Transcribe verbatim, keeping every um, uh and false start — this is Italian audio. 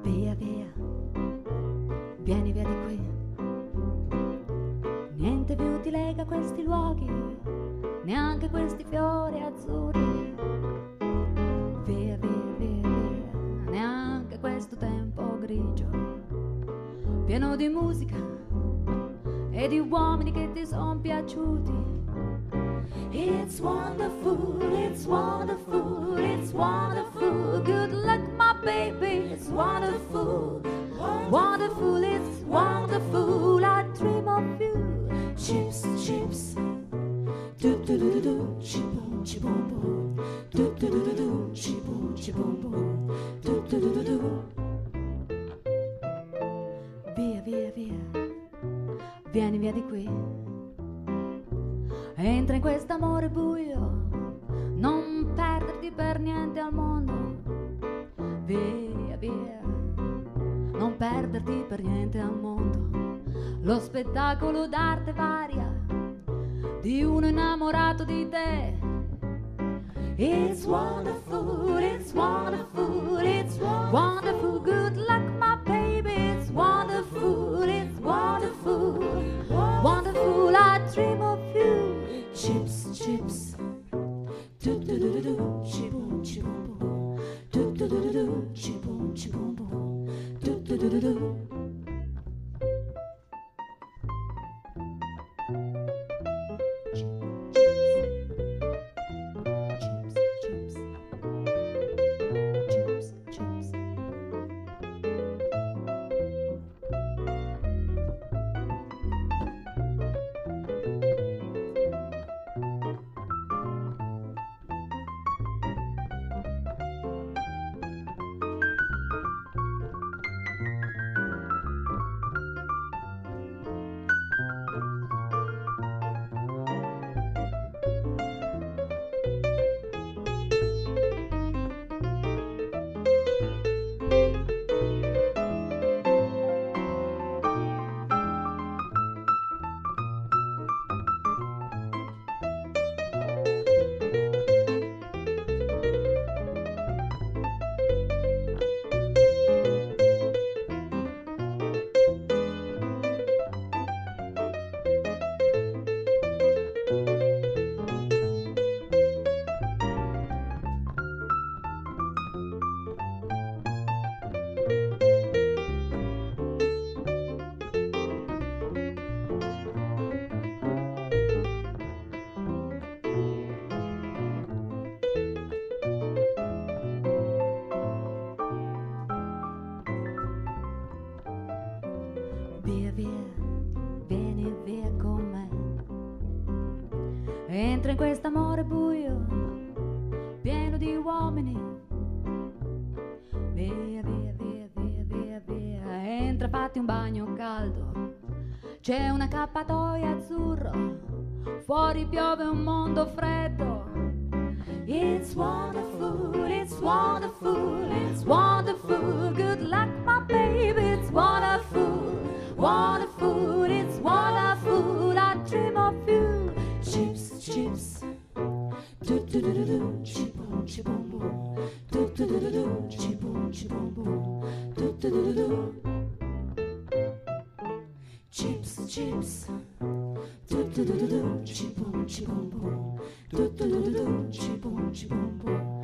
Via, via, vieni via di qui. Niente più ti lega a questi luoghi, neanche questi fiori azzurri. Via, via, via, via, neanche questo tempo grigio, pieno di musica e di uomini che ti son piaciuti. It's wonderful, it's wonderful, it's wonderful. Good luck, my baby, it's wonderful, wonderful, it's wonderful. I dream of you. Chips, chips, do do do do do, chibum, chibum, boom, do do do do do, chibum, chibum, boom, do do do do do. Via, via, via, vieni via di qui. Entra in quest'amore buio, non perderti per niente al mondo. Via, via, non perderti per niente al mondo. Lo spettacolo d'arte varia di uno innamorato di te. It's wonderful, it's wonderful, it's wonderful. Good luck, my baby, it's wonderful, it's wonderful, wonderful. I dream of you. Chips, chips, do do do do do, chibum, chibum, boom, do do do do do, chibum, chibum, boom, do do do do do. Via, via, vieni via con me. Entra in quest'amore buio, pieno di uomini. Via, via, via, via, via, via. Entra, fatti un bagno caldo. C'è un accappatoio azzurro. Fuori piove un mondo freddo. It's wonderful, it's wonderful, it's wonderful. Good luck, my baby, it's wonderful, wonderful, it's wonderful. I dream of you. Chips, chips, do do do do do, chibum, chibum, boom, do do do do do, chibum, chibum, boom, do do do do do. Chips, chips, do do do do do, chibum, chibum, boom, do do do do do, chibum, chibum, boom.